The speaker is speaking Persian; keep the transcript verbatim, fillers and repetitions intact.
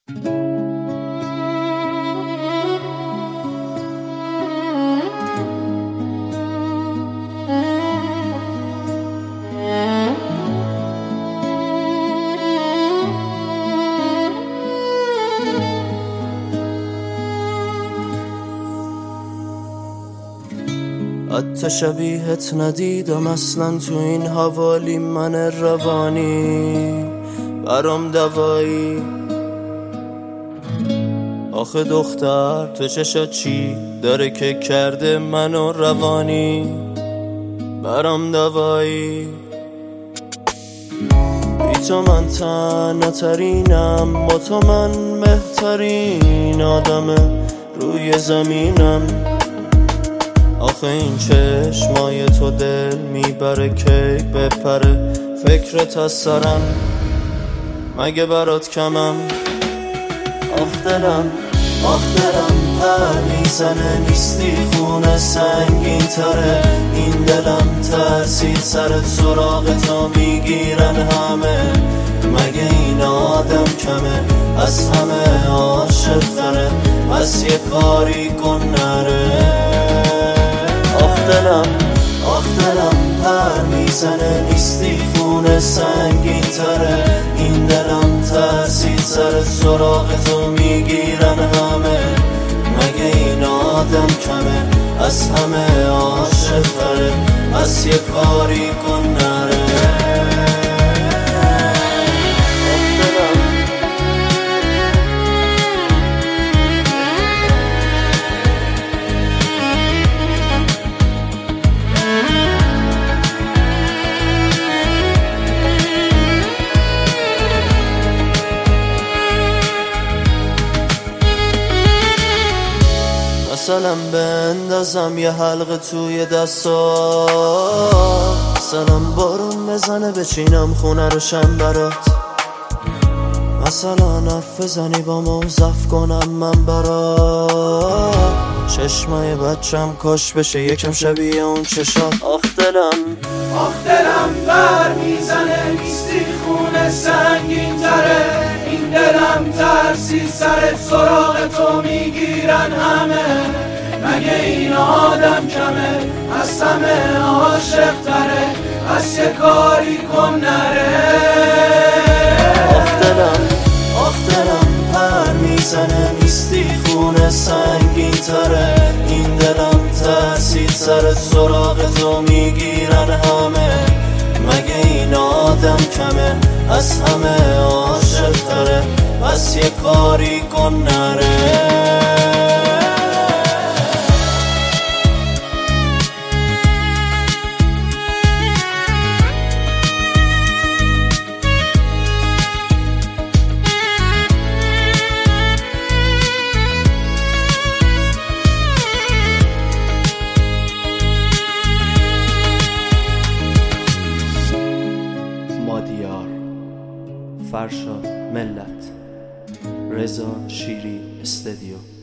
حتی شبیهت ندیدم اصلا تو این حوالی، من روانی برام دوایی. آخه دختر تو چشات چی داره که کرده منو روانی برام دوایی. بی تو من تنها ترینم، با تو من بهترین آدم روی زمینم. آخه این چشمای تو دل میبره کی بپره، فکرت از سرم مگه برات کمم. آخ دلم آخ دلم پر میزنه، نیستی خونه سنگین تره. این دلم ترسید سرت سراغ تو میگیرن همه، مگه این آدم کمه از همه عاشق تره. بس یه کاری کن نره. آخ دلم آخ دلم پر میزنه، نیستی خونه سنگین تره. این دلم ترسید سرت سراغ تو میگیرن همه، مگه این آدم کمه از همه عاشق تره. پس یه کاری کن نره. مثلا بندازم یه حلقه توی دستا، مثلا بارون بزنه بچینم خونه رو شم برات. مثلا حرف بزنی با موزف کنم من برات. چشمای بچم کاش بشه یکم شبیه اون چشات. آخ دلم آخ دلم بر میزنه، نیستی خونه سنگین تره. این دلم ترسی سرت سراغ تو میگیرن همه، مگه این آدم کمه از همه عاشق تره. پس یه کاری کن نره. آخ دلم آخ دلم پر میزنه، نیستی خونه سنگین تره. این دلم ترسید سرت سراغ تو میگیرن همه، مگه این آدم کمه از همه عاشق تره. پس یه کاری کن نره. مادیار، فرشاد ملت، رضا شیری استدیو.